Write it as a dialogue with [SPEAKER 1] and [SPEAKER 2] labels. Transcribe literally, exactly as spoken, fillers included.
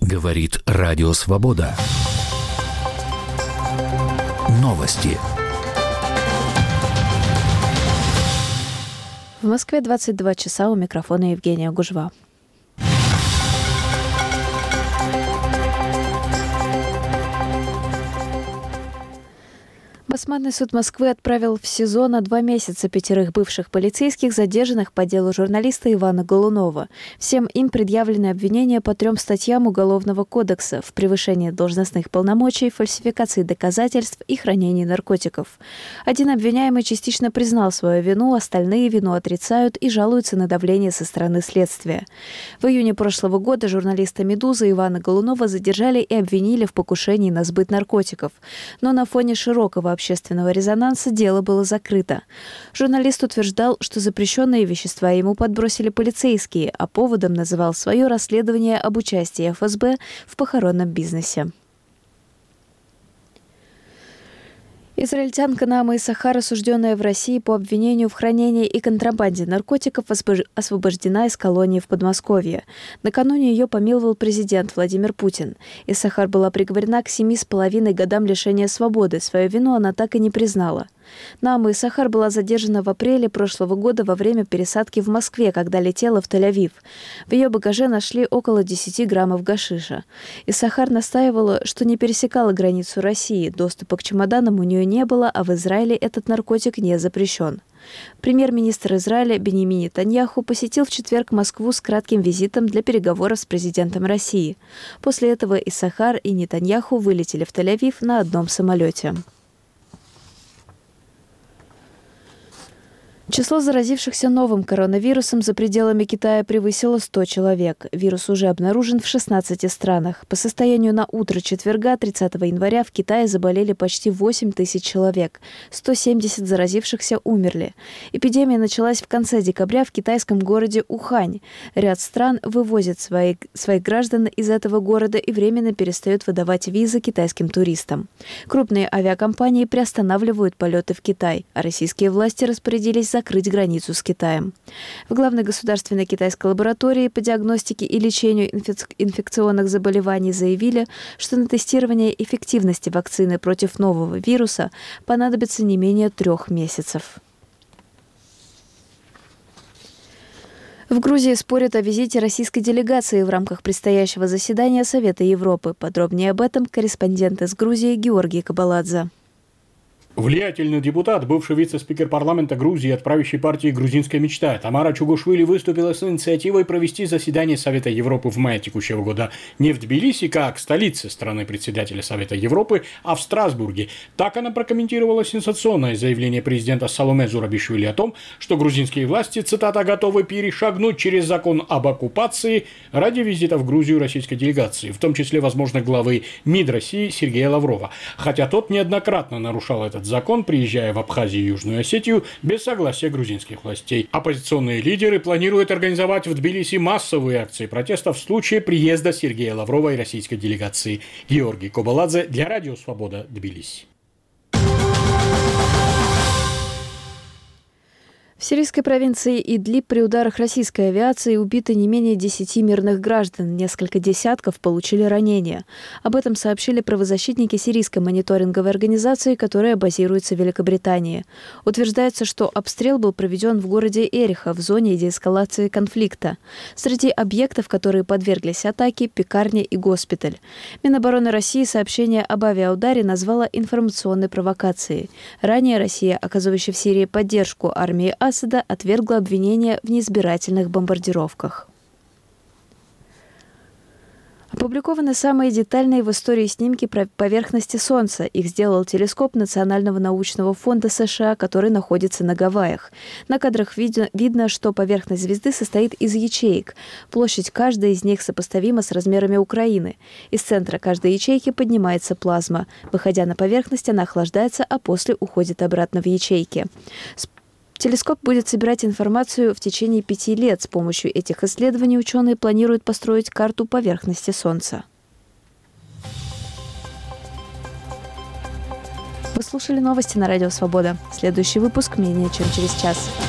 [SPEAKER 1] Говорит Радио Свобода. Новости.
[SPEAKER 2] В Москве двадцать два часа, у микрофона Евгения Гужва. Басманный суд Москвы отправил в СИЗО на два месяца пятерых бывших полицейских, задержанных по делу журналиста Ивана Голунова. Всем им предъявлены обвинения по трем статьям Уголовного кодекса в превышении должностных полномочий, фальсификации доказательств и хранении наркотиков. Один обвиняемый частично признал свою вину, остальные вину отрицают и жалуются на давление со стороны следствия. В июне прошлого года журналиста «Медузы» Ивана Голунова задержали и обвинили в покушении на сбыт наркотиков. Но на фоне широкого общественного общественного резонанса дело было закрыто. Журналист утверждал, что запрещенные вещества ему подбросили полицейские, а поводом называл свое расследование об участии эф эс бэ в похоронном бизнесе. Израильтянка Наама Исахар, осужденная в России по обвинению в хранении и контрабанде наркотиков, освобождена из колонии в Подмосковье. Накануне ее помиловал президент Владимир Путин. Исахар была приговорена к семи с половиной годам лишения свободы. Свою вину она так и не признала. Наама Исахар была задержана в апреле прошлого года во время пересадки в Москве, когда летела в Тель-Авив. В ее багаже нашли около десяти граммов гашиша. Исахар настаивала, что не пересекала границу России, доступа к чемоданам у нее не было, а в Израиле этот наркотик не запрещен. Премьер-министр Израиля Биньямин Нетаньяху посетил в четверг Москву с кратким визитом для переговоров с президентом России. После этого Исахар и Нетаньяху вылетели в Тель-Авив на одном самолете. Число заразившихся новым коронавирусом за пределами Китая превысило сто человек. Вирус уже обнаружен в шестнадцати странах. По состоянию на утро четверга, тридцатого января, в Китае заболели почти восемь тысяч человек. сто семьдесят заразившихся умерли. Эпидемия началась в конце декабря в китайском городе Ухань. Ряд стран вывозят свои, своих граждан из этого города и временно перестают выдавать визы китайским туристам. Крупные авиакомпании приостанавливают полеты в Китай, а российские власти распорядились закрыть границу с Китаем. В главной государственной китайской лаборатории по диагностике и лечению инфек- инфекционных заболеваний заявили, что на тестирование эффективности вакцины против нового вируса понадобится не менее трех месяцев. В Грузии спорят о визите российской делегации в рамках предстоящего заседания Совета Европы. Подробнее об этом корреспондент из Грузии Георгий Кабаладзе.
[SPEAKER 3] Влиятельный депутат, бывший вице-спикер парламента Грузии от правящей партии «Грузинская мечта» Тамара Чугушвили выступила с инициативой провести заседание Совета Европы в мае текущего года не в Тбилиси, как столице страны председателя Совета Европы, а в Страсбурге. Так она прокомментировала сенсационное заявление президента Саломе Зурабишвили о том, что грузинские власти, цитата, готовы перешагнуть через закон об оккупации ради визита в Грузию российской делегации, в том числе, возможно, главы МИД России Сергея Лаврова. Хотя тот неоднократно нарушал этот закон, приезжая в Абхазию и Южную Осетию без согласия грузинских властей. Оппозиционные лидеры планируют организовать в Тбилиси массовые акции протеста в случае приезда Сергея Лаврова и российской делегации. Георгий Кабаладзе для Радио Свобода, Тбилиси.
[SPEAKER 2] В сирийской провинции Идлиб при ударах российской авиации убиты не менее десяти мирных граждан. Несколько десятков получили ранения. Об этом сообщили правозащитники сирийской мониторинговой организации, которая базируется в Великобритании. Утверждается, что обстрел был проведен в городе Эриха в зоне деэскалации конфликта. Среди объектов, которые подверглись атаке, пекарня и госпиталь. Минобороны России сообщение об авиаударе назвала информационной провокацией. Ранее Россия, оказывающая в Сирии поддержку армии Асада, отвергла обвинения в неизбирательных бомбардировках. Опубликованы самые детальные в истории снимки поверхности Солнца. Их сделал телескоп Национального научного фонда США, который находится на Гавайях. На кадрах видно, видно, что поверхность звезды состоит из ячеек. Площадь каждой из них сопоставима с размерами Украины. Из центра каждой ячейки поднимается плазма. Выходя на поверхность, она охлаждается, а после уходит обратно в ячейки. Телескоп будет собирать информацию в течение пяти лет. С помощью этих исследований ученые планируют построить карту поверхности Солнца. Вы слушали новости на Радио Свобода. Следующий выпуск менее чем через час.